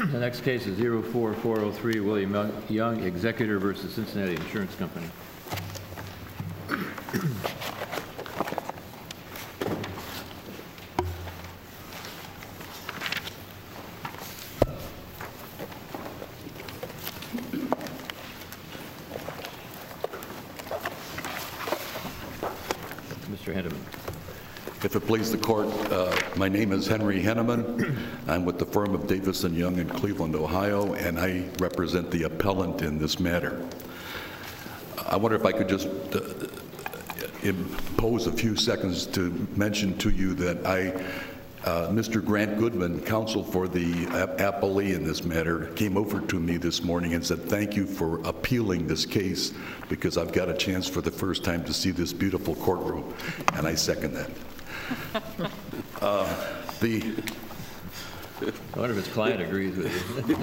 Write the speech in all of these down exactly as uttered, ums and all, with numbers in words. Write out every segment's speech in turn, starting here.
The next case is zero four four zero three, William Young, Executor versus Cincinnati Insurance Company. Mister Henneman. If it please the court, uh, my name is Henry Henneman. I'm with the firm of Davis and Young in Cleveland, Ohio, and I represent the appellant in this matter. I wonder if I could just uh, impose a few seconds to mention to you that I, uh, Mister Grant Goodman, counsel for the appellee in this matter, came over to me this morning and said, thank you for appealing this case because I've got a chance for the first time to see this beautiful courtroom, and I second that. Uh, the I wonder if his client agrees with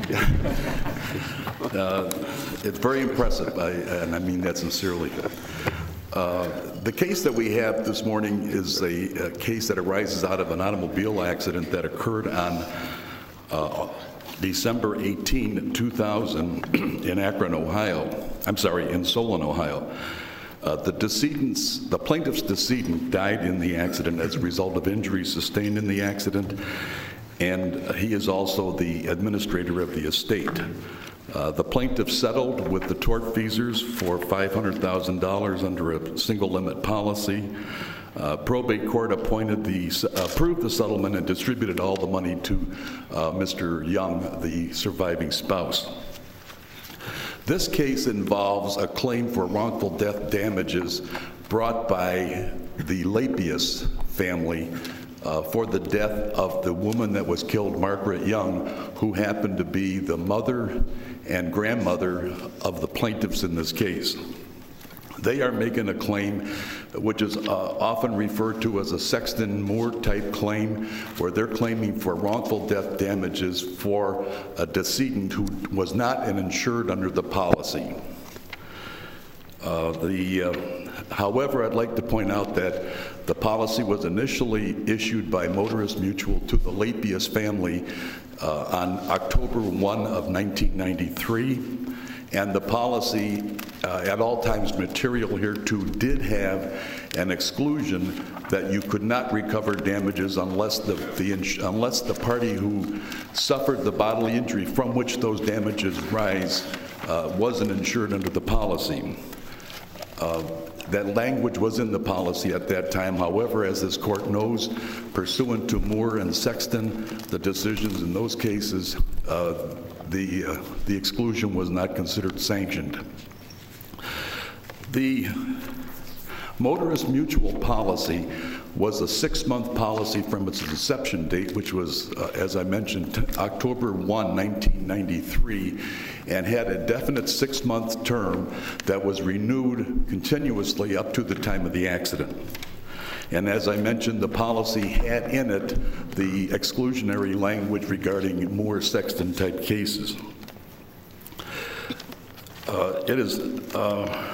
you. uh, it's very impressive, I, and I mean that sincerely. Uh, the case that we have this morning is a, a case that arises out of an automobile accident that occurred on uh, December eighteenth, two thousand in Akron, Ohio. I'm sorry, in Solon, Ohio. Uh, the decedent's, the plaintiff's decedent died in the accident as a result of injuries sustained in the accident, and he is also the administrator of the estate. Uh, the plaintiff settled with the tortfeasors for five hundred thousand dollars under a single limit policy. Uh, probate court appointed the, uh, approved the settlement and distributed all the money to uh, Mister Young, the surviving spouse. This case involves a claim for wrongful death damages brought by the Lapius family uh, for the death of the woman that was killed, Margaret Young, who happened to be the mother and grandmother of the plaintiffs in this case. They are making a claim which is uh, often referred to as a Sexton Moore type claim, where they're claiming for wrongful death damages for a decedent who was not an insured under the policy. Uh, the, uh, however, I'd like to point out that the policy was initially issued by Motorist Mutual to the Lapius family uh, on October first of nineteen ninety-three. And the policy, uh, at all times material here too, did have an exclusion that you could not recover damages unless the, the unless the party who suffered the bodily injury from which those damages rise uh, wasn't insured under the policy. Uh, that language was in the policy at that time. However, as this court knows, pursuant to Moore and Sexton, the decisions in those cases, uh, the, uh, the exclusion was not considered sanctioned. The Motorist Mutual policy was a six-month policy from its inception date, which was, uh, as I mentioned, October first, nineteen ninety-three, and had a definite six-month term that was renewed continuously up to the time of the accident. And as I mentioned, the policy had in it the exclusionary language regarding Moore Sexton type cases. Uh, it is, uh,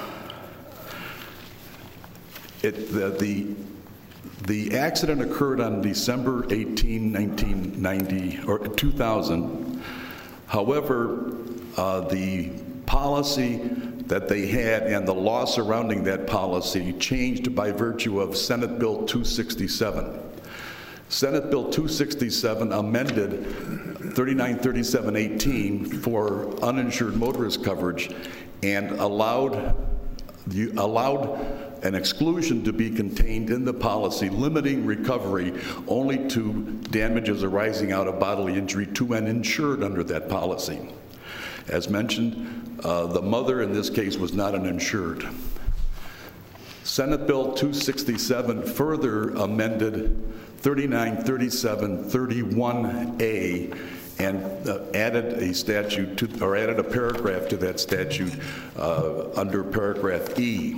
it, the, the, the accident occurred on December eighteenth, nineteen ninety, or two thousand. However, uh, the policy that they had and the law surrounding that policy changed by virtue of Senate Bill two sixty-seven. Senate Bill two sixty-seven amended thirty-nine thirty-seven eighteen for uninsured motorist coverage and allowed, you, allowed an exclusion to be contained in the policy limiting recovery only to damages arising out of bodily injury to an insured under that policy. As mentioned, uh, the mother in this case was not an insured. Senate Bill two sixty-seven further amended thirty-nine thirty-seven thirty-one A and uh, added a statute to, or added a paragraph to that statute uh, under paragraph E.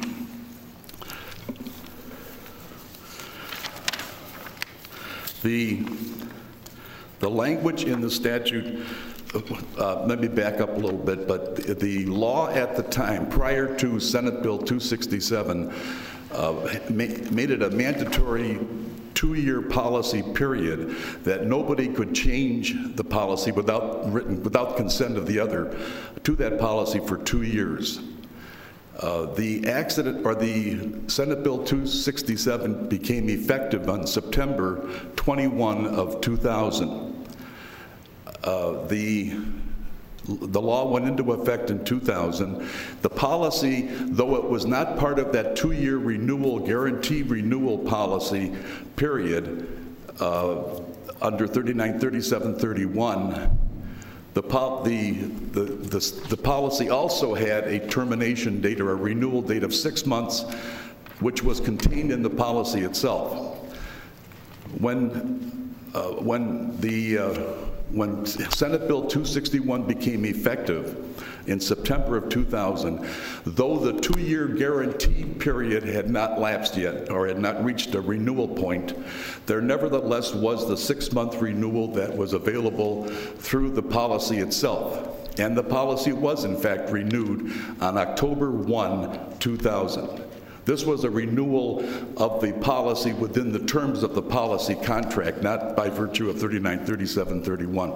The, the language in the statute, uh, let me back up a little bit, but the, the law at the time, prior to Senate Bill two sixty-seven, uh, ma made it a mandatory two-year policy period, that nobody could change the policy without written, without consent of the other to that policy for two years. Uh, the accident, or the Senate Bill two sixty-seven became effective on September twenty-first of two thousand. Uh, the The law went into effect in two thousand. The policy, though it was not part of that two-year renewal, guarantee renewal policy period, uh, under thirty-nine thirty-seven thirty-one, the, pol the, the, the, the policy also had a termination date or a renewal date of six months, which was contained in the policy itself. When, uh, when the uh, When Senate Bill two sixty-one became effective in September of two thousand, though the two-year guarantee period had not lapsed yet or had not reached a renewal point, there nevertheless was the six-month renewal that was available through the policy itself. And the policy was, in fact, renewed on October first, two thousand. This was a renewal of the policy within the terms of the policy contract, not by virtue of thirty-nine thirty-seven thirty-one.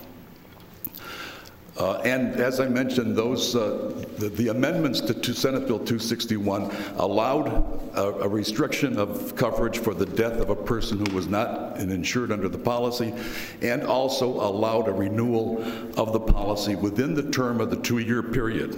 Uh, and as I mentioned, those uh, the, the amendments to, to Senate Bill two sixty-one allowed a, a restriction of coverage for the death of a person who was not an insured under the policy, and also allowed a renewal of the policy within the term of the two-year period.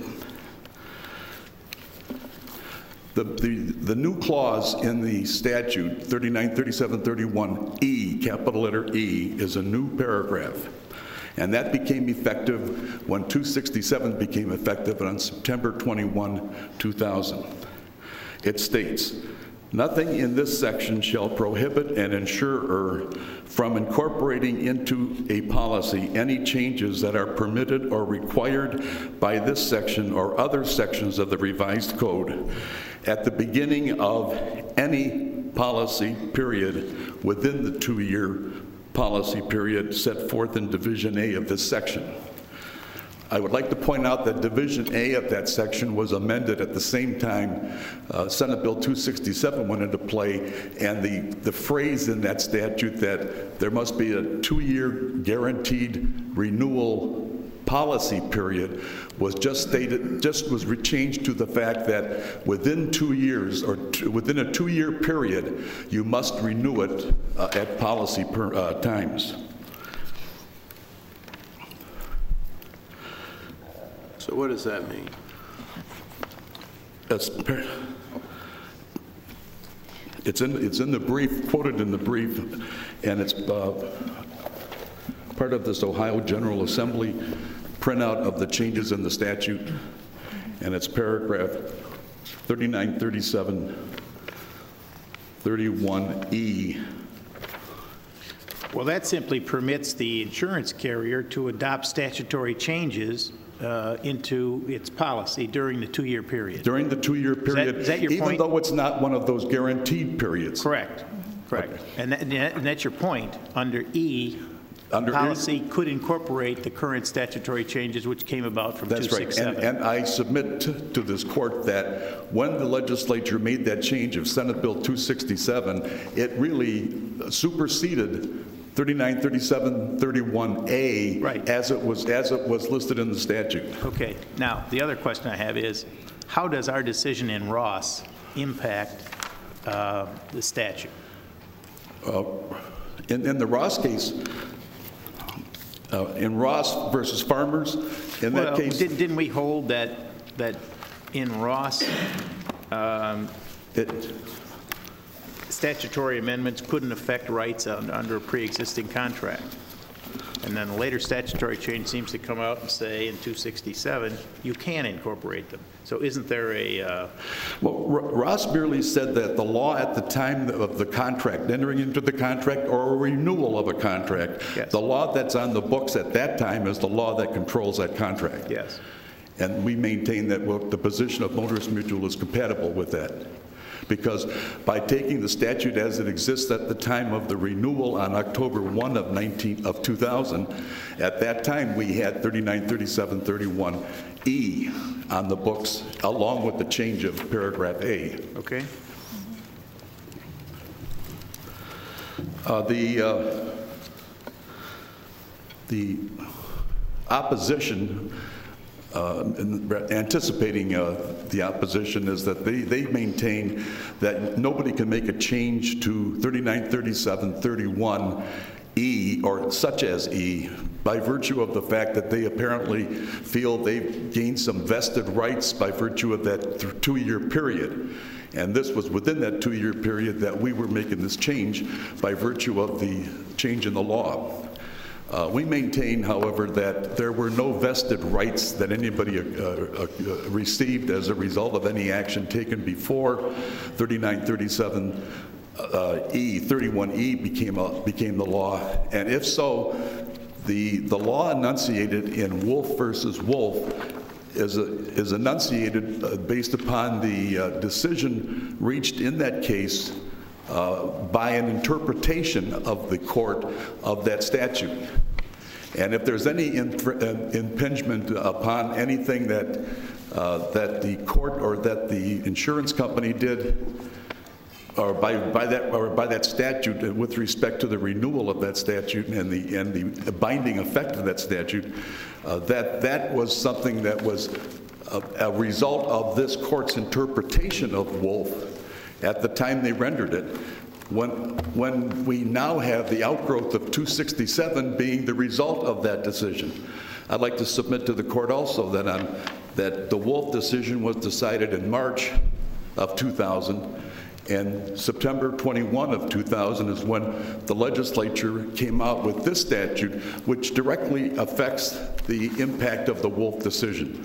The, the, the new clause in the statute, thirty-nine thirty-seven thirty-one E, capital letter E, is a new paragraph. And that became effective when two sixty-seven became effective on September twenty-first, two thousand. It states, "Nothing in this section shall prohibit an insurer from incorporating into a policy any changes that are permitted or required by this section or other sections of the revised code at the beginning of any policy period within the two-year policy period set forth in Division A of this section." I would like to point out that Division A of that section was amended at the same time uh, Senate Bill two sixty-seven went into play, and the, the phrase in that statute that there must be a two-year guaranteed renewal policy period was just stated, just was changed to the fact that within two years or two, within a two-year period, you must renew it uh, at policy per, uh, times. So what does that mean? It's, it's in it's in the brief, quoted in the brief, and it's uh, part of this Ohio General Assembly printout of the changes in the statute, and it's paragraph thirty-nine thirty-seven thirty-one E. Well, that simply permits the insurance carrier to adopt statutory changes uh, into its policy during the two-year period. During the two-year period, is that your even point? though it's not one of those guaranteed periods. Correct. Correct. Okay. And, that, and that's your point. Under E, Under the policy could incorporate the current statutory changes which came about from That's two right. sixty-seven. And, and I submit to, to this court that when the legislature made that change of Senate Bill two sixty-seven, it really superseded thirty-nine thirty-seven thirty-one A Right. as it was as it was listed in the statute. Okay. Now, the other question I have is, how does our decision in Ross impact uh, the statute? Uh, in, in the Ross case, uh, in Ross versus Farmers, in that Well, case, didn't, didn't we hold that, that in Ross, um, it, statutory amendments couldn't affect rights on, under a pre-existing contract? And then a later statutory change seems to come out and say in two sixty-seven, you can incorporate them. So isn't there a... Uh, well, R- Ross merely said that the law at the time of the contract, entering into the contract or a renewal of a contract, Yes. the law that's on the books at that time is the law that controls that contract. yes. And we maintain that well, the position of Motorist Mutual is compatible with that. Because by taking the statute as it exists at the time of the renewal on October first of nineteen of two thousand, at that time we had thirty-nine thirty-seven thirty-one E on the books, along with the change of paragraph A. Okay. Uh, The, uh, the opposition, uh, in anticipating uh, the opposition, is that they, they maintain that nobody can make a change to thirty-nine thirty-seven thirty-one E, or such as E, by virtue of the fact that they apparently feel they've gained some vested rights by virtue of that two-year period. And this was within that two-year period that we were making this change by virtue of the change in the law. Uh, we maintain, however, that there were no vested rights that anybody uh, uh, received as a result of any action taken before thirty-nine thirty-seven uh, E, thirty-one E became, a, became the law. And if so, the, the law enunciated in Wolf versus Wolf is, a, is enunciated uh, based upon the uh, decision reached in that case uh, by an interpretation of the court of that statute. And if there's any impingement upon anything that, uh, that the court or that the insurance company did, or by, by that or by that statute with respect to the renewal of that statute and the and the binding effect of that statute, uh, that that was something that was a, a result of this court's interpretation of Wolf at the time they rendered it. When when we now have the outgrowth of two sixty-seven being the result of that decision, I'd like to submit to the court also that on that the Wolf decision was decided in March of two thousand. And September twenty-first of two thousand is when the legislature came out with this statute, which directly affects the impact of the Wolf decision.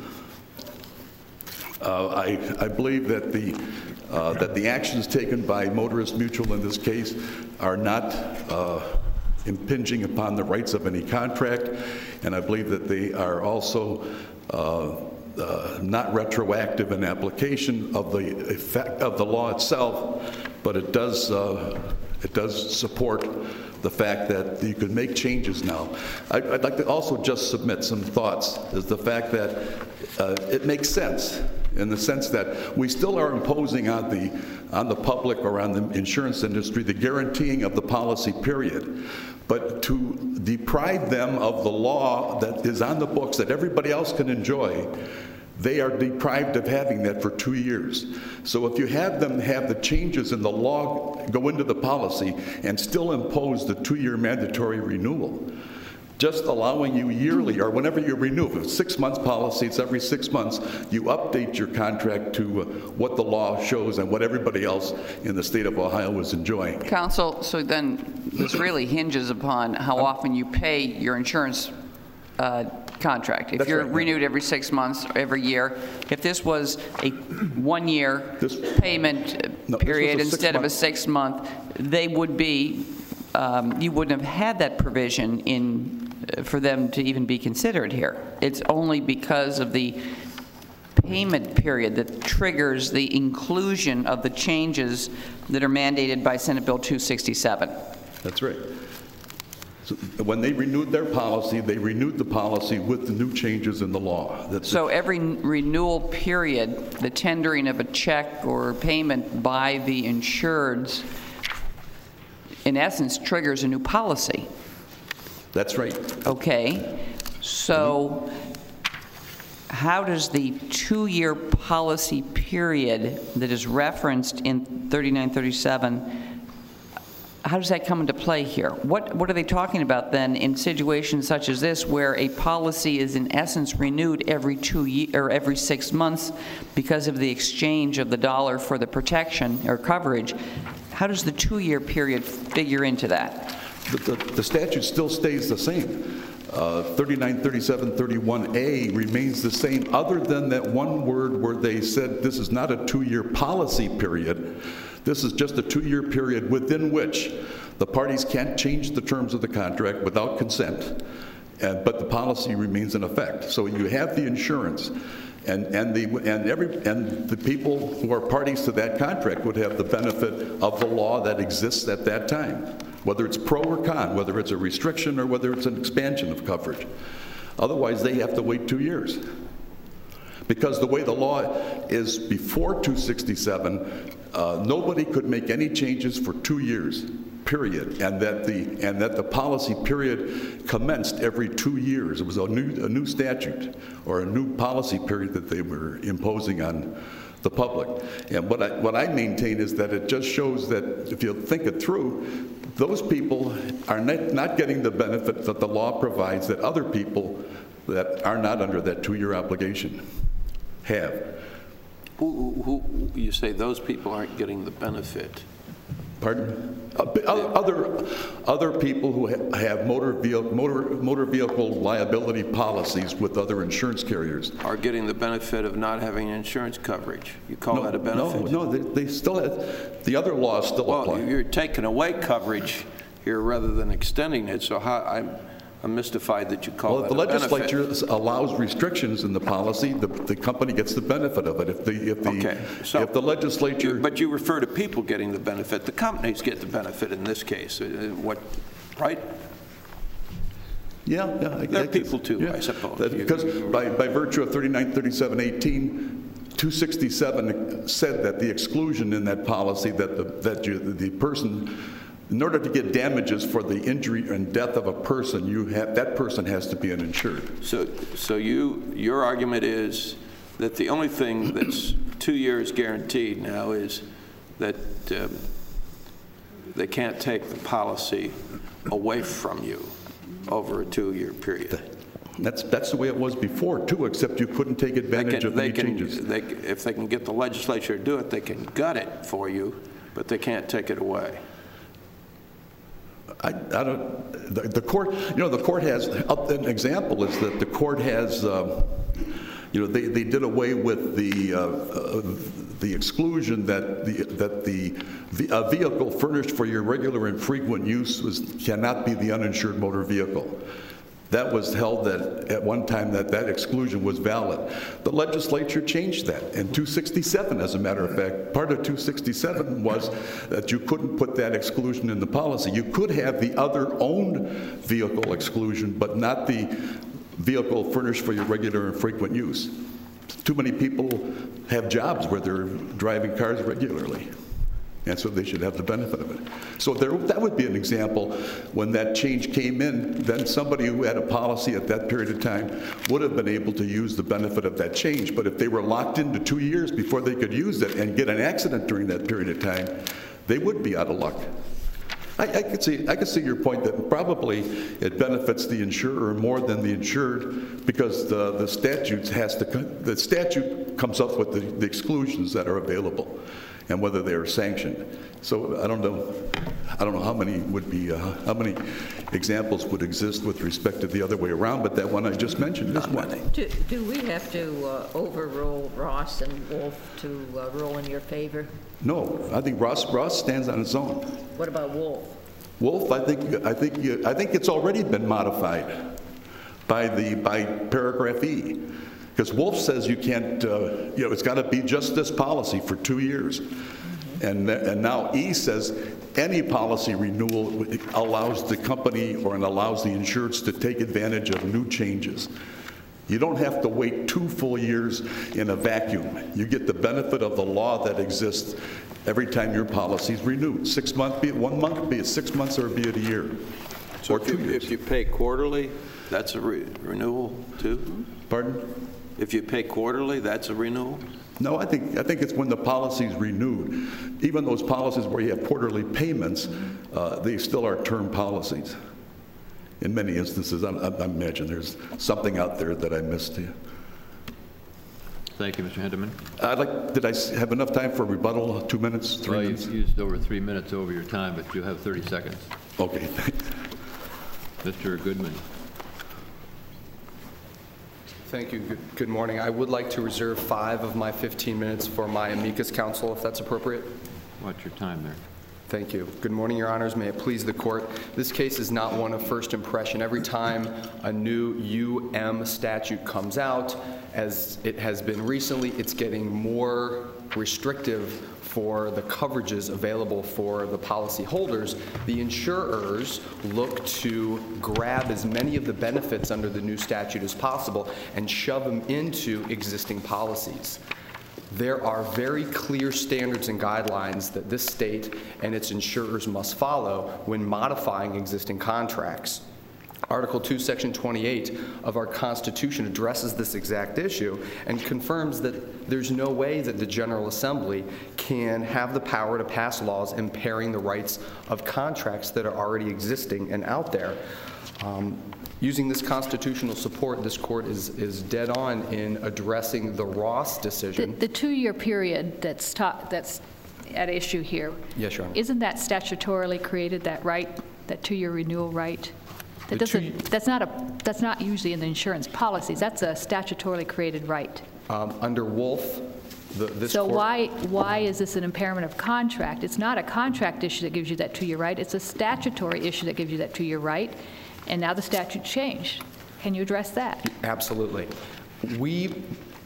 Uh, I, I believe that the, uh, that the actions taken by Motorist Mutual in this case are not uh, impinging upon the rights of any contract, and I believe that they are also uh, Uh, not retroactive in application of the effect of the law itself, but it does uh, it does support the fact that you could make changes now. I'd, I'd like to also just submit some thoughts, is the fact that uh, it makes sense in the sense that we still are imposing on the on the public or on the insurance industry the guaranteeing of the policy period. But to deprive them of the law that is on the books that everybody else can enjoy, they are deprived of having that for two years. So if you have them have the changes in the law go into the policy and still impose the two-year mandatory renewal, just allowing you yearly or whenever you renew, if it's six months policy, it's every six months, you update your contract to uh, what the law shows and what everybody else in the state of Ohio is enjoying. Counsel, so then this really hinges upon how often you pay your insurance uh, contract. If That's you're right, renewed every six months, or every year, if this was a one-year This- payment No, this period was a instead of a six-month. six-month, they would be, um, you wouldn't have had that provision in for them to even be considered here. It's only because of the payment period that triggers the inclusion of the changes that are mandated by Senate Bill two sixty-seven. That's right. So when they renewed their policy, they renewed the policy with the new changes in the law. That's So every renewal period, the tendering of a check or payment by the insureds, in essence, triggers a new policy. That's right. Okay, so how does the two-year policy period that is referenced in thirty-nine thirty-seven, how does that come into play here? What, what are they talking about then in situations such as this, where a policy is in essence renewed every two ye- or every six months because of the exchange of the dollar for the protection or coverage? How does the two-year period figure into that? The, the, the statute still stays the same. Uh, thirty-nine thirty-seven thirty-one A remains the same, other than that one word where they said this is not a two-year policy period. This is just a two-year period within which the parties can't change the terms of the contract without consent, and, but the policy remains in effect. So you have the insurance, and, and, the, and, every, and the people who are parties to that contract would have the benefit of the law that exists at that time, whether it's pro or con, whether it's a restriction or whether it's an expansion of coverage. Otherwise, they have to wait two years. Because the way the law is before two sixty-seven, uh, nobody could make any changes for two years. period, and that the and that the policy period commenced every two years. It was a new a new statute or a new policy period that they were imposing on the public. And what I what I maintain is that it just shows that if you think it through, those people are not, not getting the benefit that the law provides that other people that are not under that two-year obligation have. Who, who, who- you say those people aren't getting the benefit. Pardon? Uh, Other, other people who ha- have motor vehicle, motor, motor vehicle liability policies with other insurance carriers. Are getting the benefit of not having insurance coverage. You call that a benefit? No, no, they, they still have, the other laws still Well, apply. you're taking away coverage here rather than extending it, so how, I'm, I'm mystified that you call Well, if that the a benefit. legislature allows restrictions in the policy, the, the company gets the benefit of it. If the, if the, Okay, so- if the legislature. But you refer to people getting the benefit. The companies get the benefit in this case. Uh, What, right? Yeah, yeah. I- They're I guess, people too, yeah. I suppose. That- Because by, by virtue of thirty-nine thirty-seven eighteen, two sixty-seven said that the exclusion in that policy, that the, that you, the person, in order to get damages for the injury and death of a person, you have, that person has to be an insured. So, so you, your argument is that the only thing that's two years guaranteed now is that um, they can't take the policy away from you over a two-year period. That's, that's the way it was before, too, except you couldn't take They advantage can, of they any can, changes. they, if they can get the legislature to do it, they can gut it for you, but they can't take it away. I, I don't, the, the court, you know, the court has, an example is that the court has, um, you know, they, they did away with the, uh, uh, the exclusion that the, that the, the a vehicle furnished for your regular and frequent use was, cannot be the uninsured motor vehicle. That was held that at one time that that exclusion was valid. The legislature changed that in two sixty-seven, as a matter of fact. Part of two sixty-seven was that you couldn't put that exclusion in the policy. You could have the other owned vehicle exclusion, but not the vehicle furnished for your regular and frequent use. Too many people have jobs where they're driving cars regularly, and so they should have the benefit of it. So there, that would be an example when that change came in, then somebody who had a policy at that period of time would have been able to use the benefit of that change. But if they were locked into two years before they could use it and get an accident during that period of time, they would be out of luck. I, I could see, I could see your point that probably it benefits the insurer more than the insured because the, the statutes has to, the statute comes up with the, the exclusions that are available and whether they are sanctioned. So I don't know, I don't know how many would be, uh, how many examples would exist with respect to the other way around, but that one I just mentioned is one. Do, do we have to uh, overrule Ross and Wolf to uh, rule in your favor? No, I think Ross, Ross stands on its own. What about Wolf? Wolf, I think, I think, you- I think it's already been modified by the, by paragraph E. Because Wolf says you can't, uh, you know, it's got to be just this policy for two years. And, and now E says any policy renewal allows the company or and allows the insureds to take advantage of new changes. You don't have to wait two full years in a vacuum. You get the benefit of the law that exists every time your policy is renewed. Six months, be it one month, be it six months, or be it a year, So or if two you, years. if you pay quarterly, that's a re- renewal too? Pardon? If you pay quarterly, that's a renewal? No, I think, I think it's when the policy is renewed. Even those policies where you have quarterly payments, uh, they still are term policies. In many instances, I, I imagine there's something out there that I missed here. Thank you, Mister Hendeman. I'd like, did I s- have enough time for rebuttal? Two minutes, three Well, minutes? you've used over three minutes over your time, but you have thirty seconds. Okay. Mister Goodman. Thank you. Good- Good morning. I would like to reserve five of my fifteen minutes for my amicus counsel, if that's appropriate. What's your time there? Thank you. Good morning, Your Honors. May it please the Court. This case is not one of first impression. Every time a new U M statute comes out, as it has been recently, it's getting more restrictive for the coverages available for the policyholders. The insurers look to grab as many of the benefits under the new statute as possible and shove them into existing policies. there are very clear standards and guidelines that this state and its insurers must follow when modifying existing contracts. Article two, Section twenty-eight of our Constitution addresses this exact issue and confirms that there's no way that the General Assembly can have the power to pass laws impairing the rights of contracts that are already existing and out there. Um, using this constitutional support, this court is, is dead on in addressing the Ross The, decision. the two-year period that's ta- that's at issue here. Yes, Your Honor. Isn't that statutorily created, that right, that two-year renewal right? That The two- doesn't, that's not a, that's not usually in the insurance policies. That's a statutorily created right. Um, under Wolf, the, this So court, why, why is this an impairment of contract? It's not a contract issue that gives you that two-year right. It's a statutory issue that gives you that two-year right. And now the statute changed. Can you address that? Absolutely. We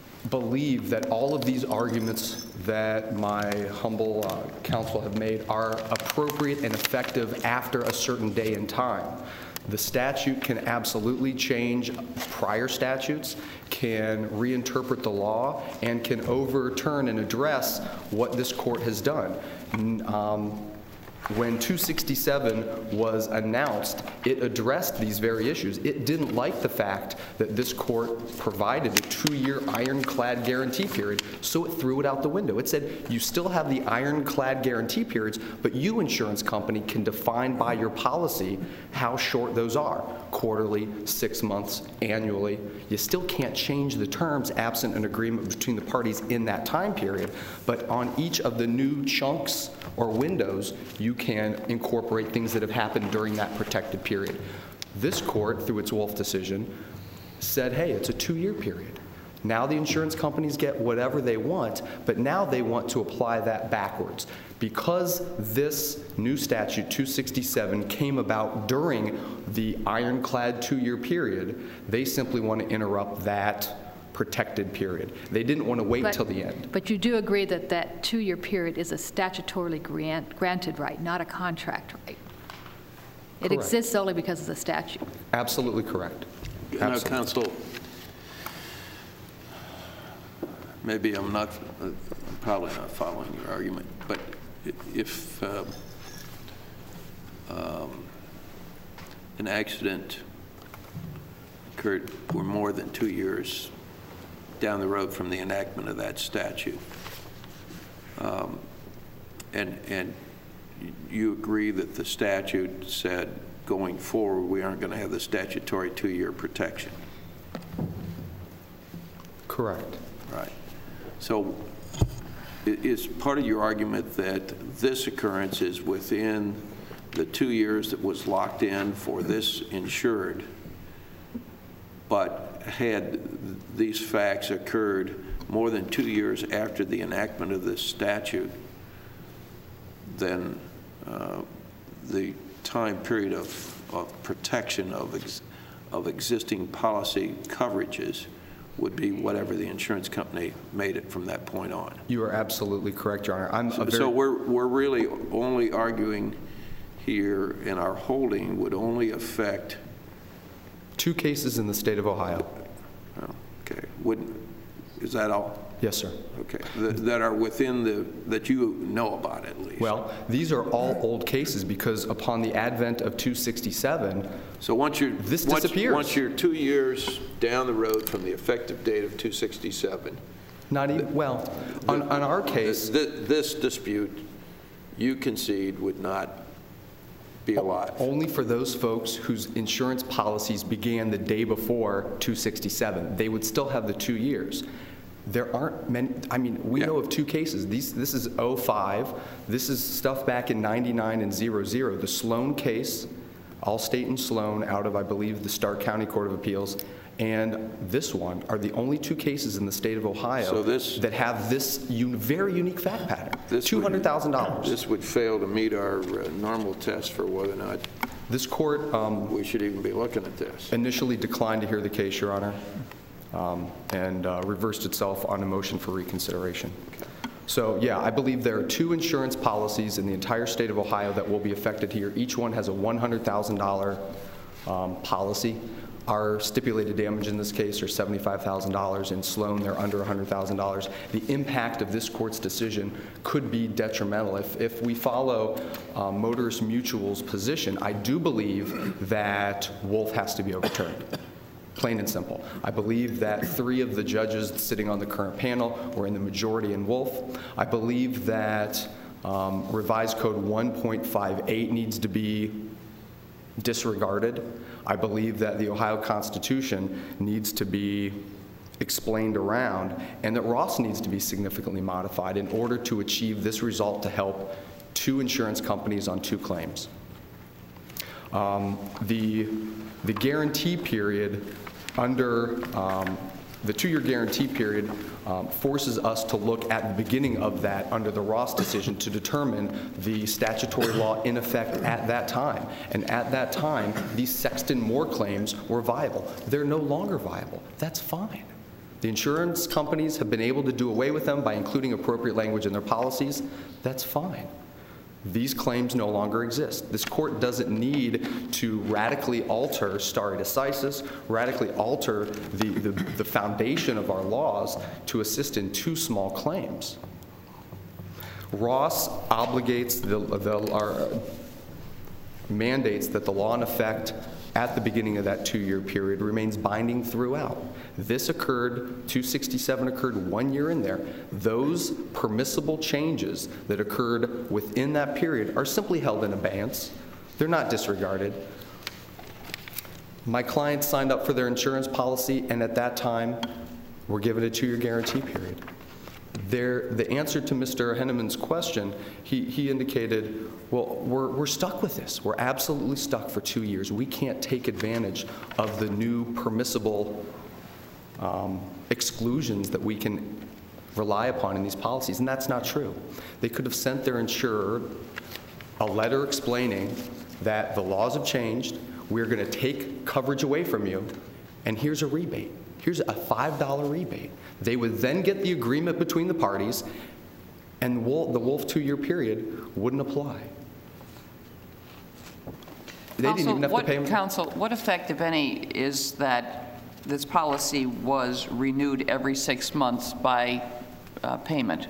believe that all of these arguments that my humble uh, counsel have made are appropriate and effective after a certain day and time. The statute can absolutely change prior statutes, can reinterpret the law, and can overturn and address what this court has done. N- um, When two sixty-seven was announced, it addressed these very issues. It didn't like the fact that this court provided a two-year ironclad guarantee period, so it threw it out the window. It said, you still have the ironclad guarantee periods, but you, insurance company, can define by your policy how short those are, quarterly, six months, annually. You still can't change the terms absent an agreement between the parties in that time period, but on each of the new chunks or windows, you can incorporate things that have happened during that protected period. This court, through its Wolf decision, said, hey, it's a two-year period. Now the insurance companies get whatever they want, but now they want to apply that backwards. Because this new statute, two sixty-seven, came about during the ironclad two-year period, they simply want to interrupt that protected period. They didn't want to wait But- till the end. But you do agree that that two-year period is a statutorily grant, granted right, not a contract right? It Correct. exists only because of the statute. Absolutely correct. Now, Absolutely. counsel, maybe I'm not, uh, I'm probably not following your argument, but i- if um, um, an accident occurred were more than two years down the road from the enactment of that statute, um, and, and you agree that the statute said going forward we aren't going to have the statutory two-year protection? Correct. Right. So i- is part of your argument that this occurrence is within the two years that was locked in for this insured, but had these facts occurred more than two years after the enactment of this statute, then uh, the time period of, of protection of, ex, of existing policy coverages would be whatever the insurance company made it from that point on? You are absolutely correct, Your Honor. I'm a So, very, so we're, we're really only arguing here, and our holding would only affect, two cases in the state of Ohio. oh, okay, would, is that all? Yes, sir. Okay, that, that are within the, that you know about at least? Well, these are all old cases because upon the advent of two sixty-seven, So once you're, This once- disappears. Once you're two years down the road from the effective date of two sixty-seven, not even, well, on, on our case, th- this dispute, you concede, would not be alive? only for those folks whose insurance policies began the day before two sixty-seven. They would still have the two years. There aren't many, I mean, we Yeah. know of two cases. These, this is oh five. This is stuff back in ninety-nine and zero zero. The Sloan case, Allstate and Sloan out of, I believe, the Stark County Court of Appeals, and this one are the only two cases in the state of Ohio So this- that have this un, very unique fact pattern. This would- two hundred thousand dollars. This would fail to meet our uh, normal test for whether or not This court um, we should even be looking at this. initially declined to hear the case, Your Honor, um, and uh, reversed itself on a motion for reconsideration. So, yeah, I believe there are two insurance policies in the entire state of Ohio that will be affected here. Each one has a one hundred thousand dollars um, policy. Our stipulated damage in this case are seventy-five thousand dollars. In Sloan, they're under one hundred thousand dollars. The impact of this court's decision could be detrimental. If, if we follow uh, Motorist Mutual's position, I do believe that Wolf has to be overturned. Plain and simple. I believe that three of the judges sitting on the current panel were in the majority in Wolf. I believe that um, revised code one point five eight needs to be disregarded. I believe that the Ohio Constitution needs to be explained around, and that Ross needs to be significantly modified in order to achieve this result to help two insurance companies on two claims. Um, the, the guarantee period under um, the two-year guarantee period um, forces us to look at the beginning of that under the Ross decision to determine the statutory law in effect at that time. And at that time, these Sexton Moore claims were viable. They're no longer viable. That's fine. The insurance companies have been able to do away with them by including appropriate language in their policies. That's fine. These claims no longer exist. This court doesn't need to radically alter stare decisis, radically alter the, the, the foundation of our laws to assist in two small claims. Ross obligates the, the our, mandates that the law in effect at the beginning of that two-year period remains binding throughout. This occurred, two sixty-seven occurred one year in there. Those permissible changes that occurred within that period are simply held in abeyance. They're not disregarded. My clients signed up for their insurance policy, and at that time, were given a two-year guarantee period. There, the answer to Mister Henneman's question, he, he indicated, well, we're, we're stuck with this. We're absolutely stuck for two years. We can't take advantage of the new permissible um, exclusions that we can rely upon in these policies, and that's not true. They could have sent their insurer a letter explaining that the laws have changed, we're going to take coverage away from you, and here's a rebate. Here's a five dollar rebate. They would then get the agreement between the parties, and the Wolf, the Wolf two-year period wouldn't apply. They Counsel, didn't even have what, to pay them. Counsel, what effect, if any, is that this policy was renewed every six months by uh, payment?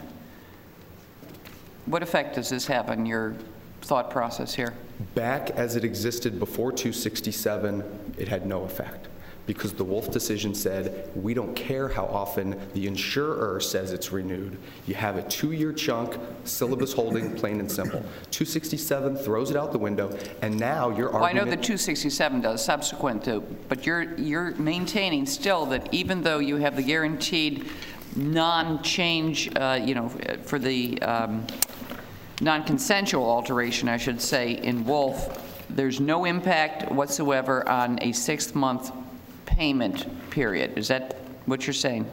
What effect does this have on your thought process here? Back as it existed before two sixty-seven, it had no effect, because the Wolf decision said, we don't care how often the insurer says it's renewed. You have a two-year chunk, syllabus holding, plain and simple. two sixty-seven throws it out the window, and now your well, argument... I know that two sixty-seven does, subsequent to, but you're, you're maintaining still that even though you have the guaranteed non-change, uh, you know, for the um, non-consensual alteration, I should say, in Wolf, there's no impact whatsoever on a six-month payment period. Is that what you're saying?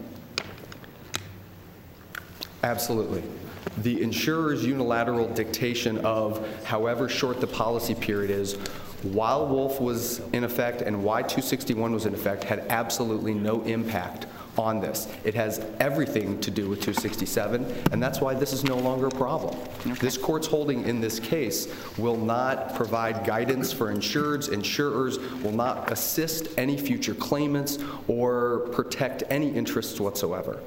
Absolutely. The insurer's unilateral dictation of however short the policy period is, while Wolf was in effect and why two sixty-one was in effect, had absolutely no impact on this. It has everything to do with two sixty-seven, and that's why this is no longer a problem. Okay. This court's holding in this case will not provide guidance for insureds. Insurers will not assist any future claimants or protect any interests whatsoever.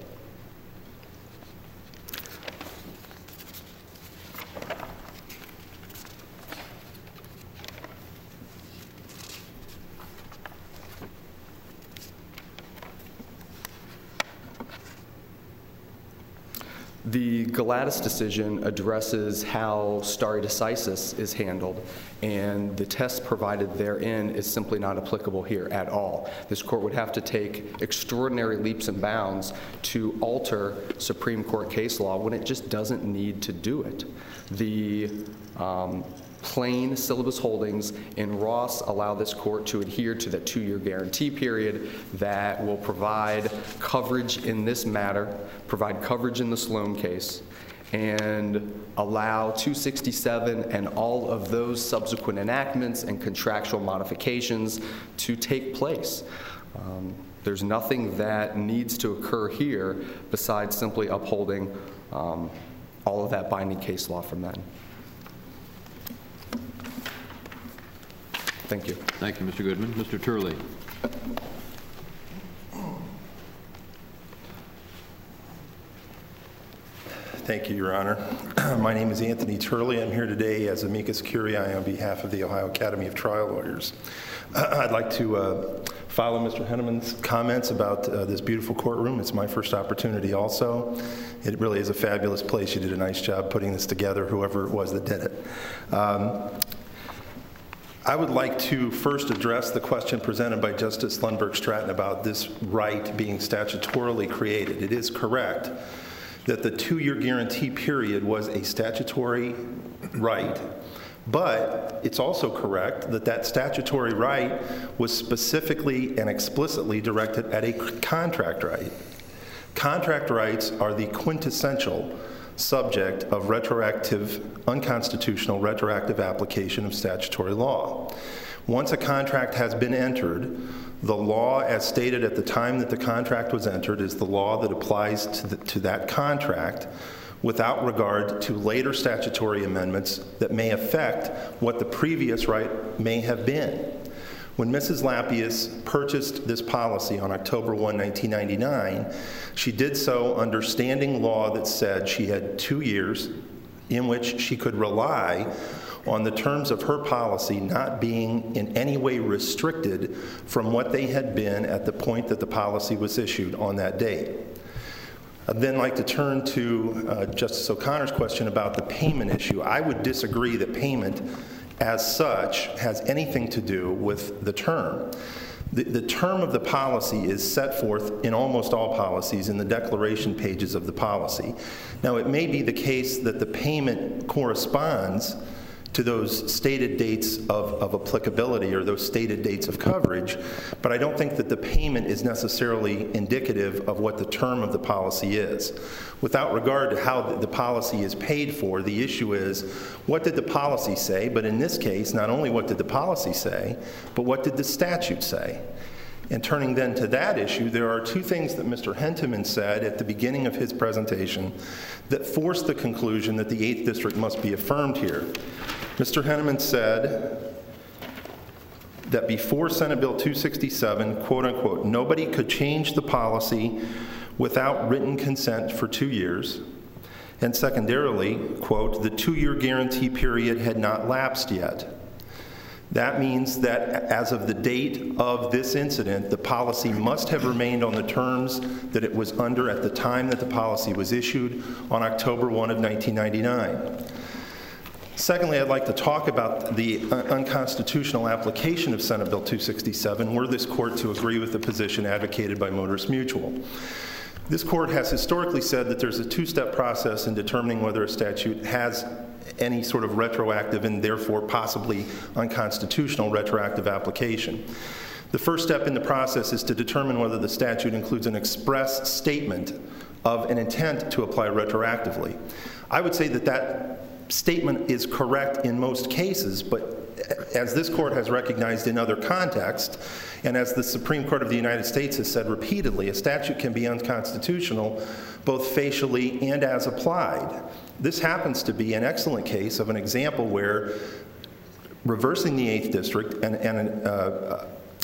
The Galatas decision addresses how stare decisis is handled, and the test provided therein is simply not applicable here at all. This court would have to take extraordinary leaps and bounds to alter Supreme Court case law when it just doesn't need to do it. The um, plain syllabus holdings in Ross allow this court to adhere to the two-year guarantee period that will provide coverage in this matter, provide coverage in the Sloan case, and allow two sixty-seven and all of those subsequent enactments and contractual modifications to take place. Um, there's nothing that needs to occur here besides simply upholding um, all of that binding case law from then. Thank you. Thank you, Mister Goodman. Mister Turley. Thank you, Your Honor. My name is Anthony Turley. I'm here today as amicus curiae on behalf of the Ohio Academy of Trial Lawyers. I'd like to uh, follow Mister Henneman's comments about uh, this beautiful courtroom. It's my first opportunity also. It really is a fabulous place. You did a nice job putting this together, whoever it was that did it. Um, I would like to first address the question presented by Justice Lundberg Stratton about this right being statutorily created. It is correct that the two-year guarantee period was a statutory right, but it's also correct that that statutory right was specifically and explicitly directed at a contract right. Contract rights are the quintessential subject of retroactive, unconstitutional retroactive application of statutory law. Once a contract has been entered, the law as stated at the time that the contract was entered is the law that applies to, the, to that contract without regard to later statutory amendments that may affect what the previous right may have been. When Missus Lappius purchased this policy on October first, nineteen ninety-nine, she did so under standing law that said she had two years in which she could rely on the terms of her policy not being in any way restricted from what they had been at the point that the policy was issued on that date. I'd then like to turn to uh, Justice O'Connor's question about the payment issue. I would disagree that payment as such has anything to do with the term. The, the term of the policy is set forth in almost all policies in the declaration pages of the policy. Now, it may be the case that the payment corresponds to those stated dates of, of applicability or those stated dates of coverage, but I don't think that the payment is necessarily indicative of what the term of the policy is. Without regard to how the policy is paid for, the issue is, what did the policy say? But in this case, not only what did the policy say, but what did the statute say? And turning then to that issue, there are two things that Mister Henteman said at the beginning of his presentation that forced the conclusion that the eighth District must be affirmed here. Mister Henneman said that before Senate Bill two sixty-seven, quote unquote, nobody could change the policy without written consent for two years. And secondarily, quote, the two-year guarantee period had not lapsed yet. That means that as of the date of this incident, the policy must have remained on the terms that it was under at the time that the policy was issued on October first of nineteen ninety-nine. Secondly, I'd like to talk about the unconstitutional application of Senate Bill two sixty-seven were this court to agree with the position advocated by Motorist Mutual. This court has historically said that there's a two-step process in determining whether a statute has any sort of retroactive and therefore possibly unconstitutional retroactive application. The first step in the process is to determine whether the statute includes an express statement of an intent to apply retroactively. I would say that that statement is correct in most cases, but as this court has recognized in other contexts, and as the Supreme Court of the United States has said repeatedly, a statute can be unconstitutional both facially and as applied. This happens to be an excellent case of an example where reversing the eighth District and, and uh,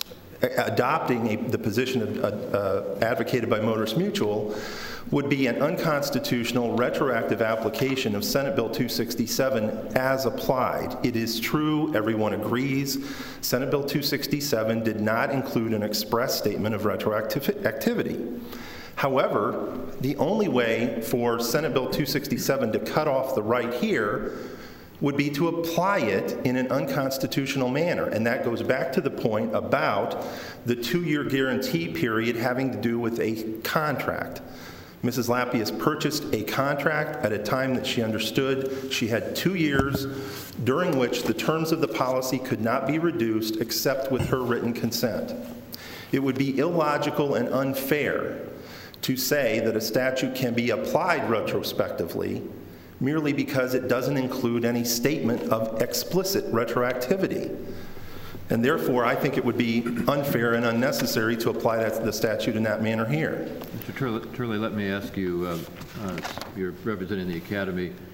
adopting a, the position of, uh, uh, advocated by Motorist Mutual would be an unconstitutional retroactive application of Senate Bill two sixty-seven as applied. It is true, everyone agrees, Senate Bill two sixty-seven did not include an express statement of retroactive activity. However, the only way for Senate Bill two sixty-seven to cut off the right here would be to apply it in an unconstitutional manner. And that goes back to the point about the two-year guarantee period having to do with a contract. Missus Lappius purchased a contract at a time that she understood she had two years during which the terms of the policy could not be reduced except with her written consent. It would be illogical and unfair to say that a statute can be applied retrospectively merely because it doesn't include any statement of explicit retroactivity. And therefore, I think it would be unfair and unnecessary to apply that, the statute in that manner here. Mister Turley, Turley let me ask you, uh, uh, you're representing the Academy.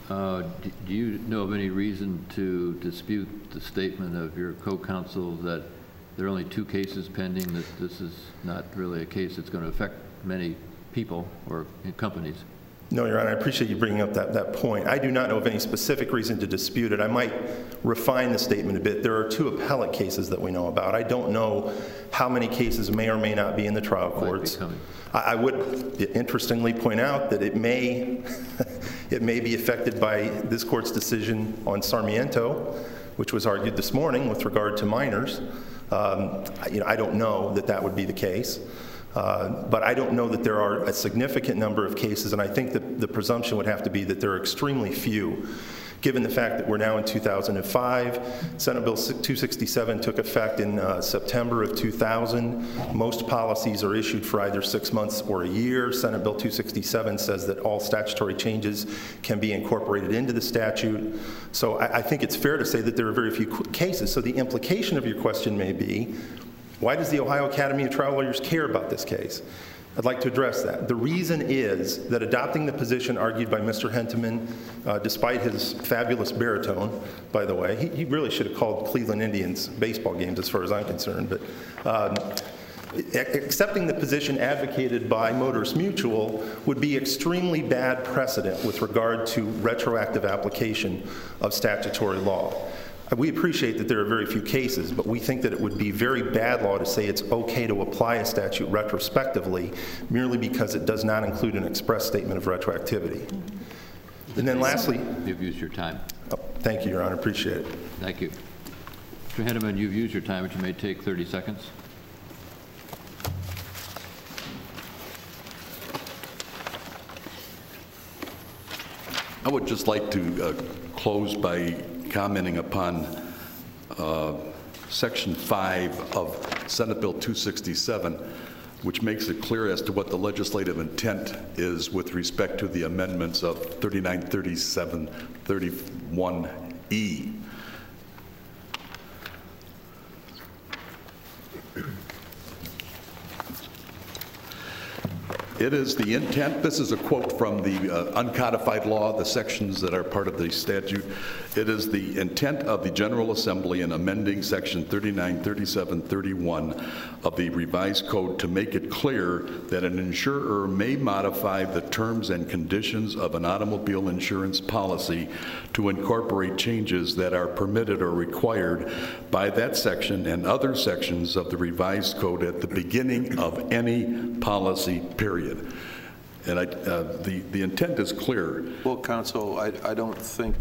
Uh, d- Do you know of any reason to dispute the statement of your co-counsel that there are only two cases pending, that this is not really a case that's going to affect many people or companies? No, Your Honor, I appreciate you bringing up that, that point. I do not know of any specific reason to dispute it. I might refine the statement a bit. There are two appellate cases that we know about. I don't know how many cases may or may not be in the trial courts. I, I would interestingly point out that it may, it may be affected by this court's decision on Sarmiento, which was argued this morning with regard to minors. Um, you know, I don't know that that would be the case. Uh, but I don't know that there are a significant number of cases, and I think that the presumption would have to be that there are extremely few, given the fact that we're now in two thousand five. Senate Bill two sixty-seven took effect in uh, September of two thousand. Most policies are issued for either six months or a year. Senate Bill two sixty-seven says that all statutory changes can be incorporated into the statute. So I, I think it's fair to say that there are very few cases. So the implication of your question may be, why does the Ohio Academy of Trial Lawyers care about this case? I'd like to address that. The reason is that adopting the position argued by Mister Henteman, uh, despite his fabulous baritone, by the way, he, he really should have called Cleveland Indians baseball games as far as I'm concerned, but um, accepting the position advocated by Motorist Mutual would be extremely bad precedent with regard to retroactive application of statutory law. We appreciate that there are very few cases, but we think that it would be very bad law to say it's okay to apply a statute retrospectively merely because it does not include an express statement of retroactivity. Mm-hmm. And then lastly... You've used your time. Oh, thank you, Your Honor. Appreciate it. Thank you. Mister Henneman, you've used your time, but you may take thirty seconds. I would just like to uh, close by commenting upon uh, Section five of Senate Bill two sixty-seven, which makes it clear as to what the legislative intent is with respect to the amendments of thirty-nine thirty-seven thirty-one E. It is the intent, this is a quote from the uh, uncodified law, the sections that are part of the statute. It is the intent of the General Assembly in amending Section thirty-nine thirty-seven thirty-one of the revised code to make it clear that an insurer may modify the terms and conditions of an automobile insurance policy to incorporate changes that are permitted or required by that section and other sections of the revised code at the beginning of any policy period. And I, uh, the, the intent is clear. Well, counsel, I, I don't think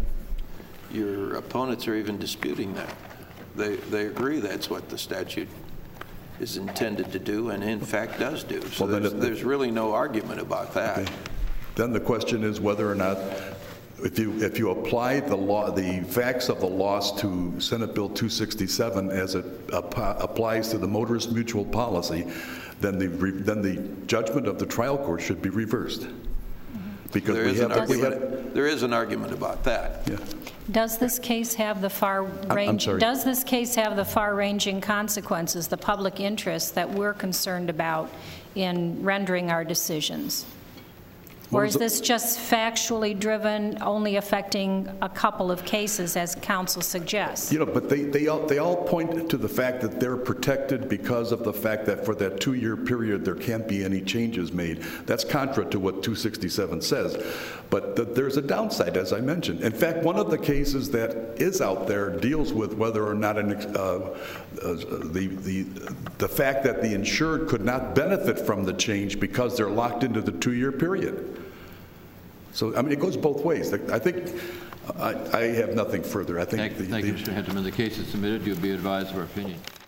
your opponents are even disputing that. They, they agree that's what the statute is intended to do and in fact does do. So well, there's, there's really no argument about that. Okay. Then the question is whether or not if you, if you apply the law, the facts of the loss to Senate Bill two sixty-seven as it ap applies to the motorist mutual policy, then the, then the judgment of the trial court should be reversed. Mm-hmm. Because there we is, have, an argument, we have, there is an argument about that. Yeah. Does this case have the far range? Does this case have the far-ranging consequences, the public interest that we're concerned about in rendering our decisions? Or is this just factually driven, only affecting a couple of cases, as counsel suggests? You know, but they, they, all, they all point to the fact that they're protected because of the fact that for that two-year period there can't be any changes made. That's contra to what two sixty-seven says. But the, there's a downside, as I mentioned. In fact, one of the cases that is out there deals with whether or not an, uh, uh, the, the, the fact that the insured could not benefit from the change because they're locked into the two-year period. So, I mean, it goes both ways. I think I, I have nothing further. I think Thank, the, thank the, you, Mister Henteman. The case is submitted. You'll be advised of our opinion.